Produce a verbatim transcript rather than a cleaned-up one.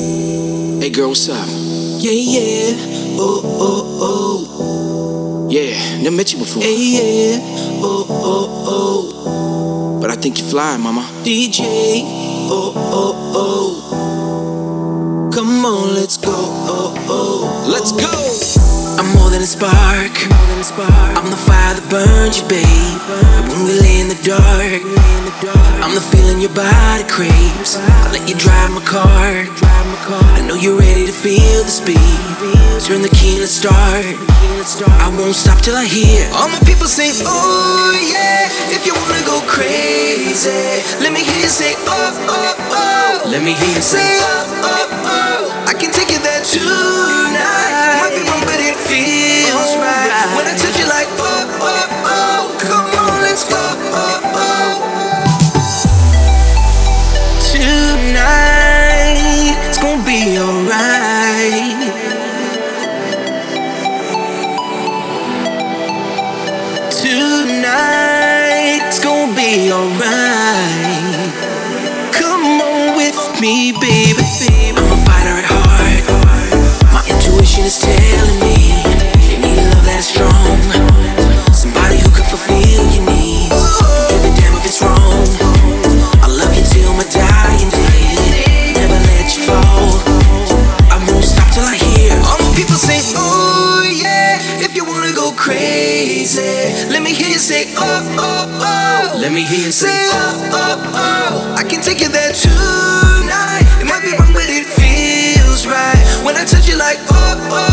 Hey girl, what's up? Yeah, yeah, oh, oh, oh. Yeah, never met you before. Hey, yeah, oh, oh, oh. But I think you're fly, mama. D J, oh, oh, oh. Come on, let's go, oh, oh. Let's go! I'm more than a spark. I'm the fire that burns you, babe. And when we lay in the dark, I'm the feeling your body craves. I let you drive my car. I know you're ready to feel the speed. Turn the key, let's start. I won't stop till I hear all my people say, oh yeah. If you wanna go crazy, let me hear you say, oh, oh, oh. Let me hear you say, oh, oh, oh. I can take you there tonight. Might be wrong, but it feels right. When I touch you like, oh, oh, oh. Come on, let's go, oh, oh. Tonight, it's gonna be alright. Tonight, it's gonna be alright. Come on with me, baby. I'm a fighter at heart. My intuition is telling me you need a love that's strong. Somebody who can fulfill your needs. Give a damn if it's wrong. I love you till my dying day. Never let you fall. I won't stop till I hear all the people say, oh yeah. If you wanna go crazy, let me hear you say, oh, oh, oh. Let me hear you say, oh, oh, oh. I can take you there tonight. It might be wrong, but it feels right. When I touch you like, oh, oh.